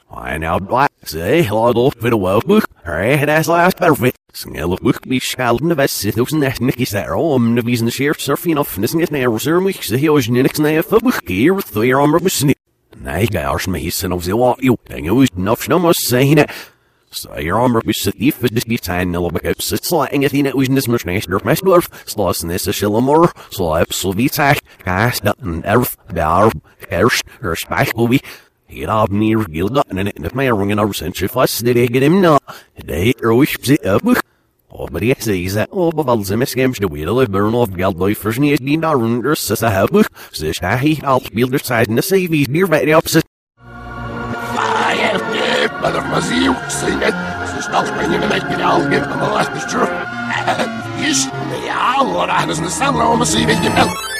I now black say, Lord of the world book, right as last perfect. Snelle book be schalden of Sithos and Nicky Sarah, the reason the sheriff surfing off, and isn't never sir, we say he was next night for book here with the armor with snip. Nay, gosh, me, son of the what you, and it was enough, no more saying it. So your armor was the thief with this be time, no look up, sit sliding it in it was this much nicer, my dwarf, slossing this a shillamore, slap, so be tack, cast up and earth, dar, hersh, her spash will be. He'd have near gilda and if my ringing over since if I did get him not. They wish it up. Oh, but he says that all the valls in games the wheel of burn off Galboy first need be narrowers says I have book. Says I'll build their side in the savings near very opposite. Fire, mother Mazio, sing it. Says not bringing the make me all give them the last picture. Yes, the owl or I doesn't sound like almost even you know.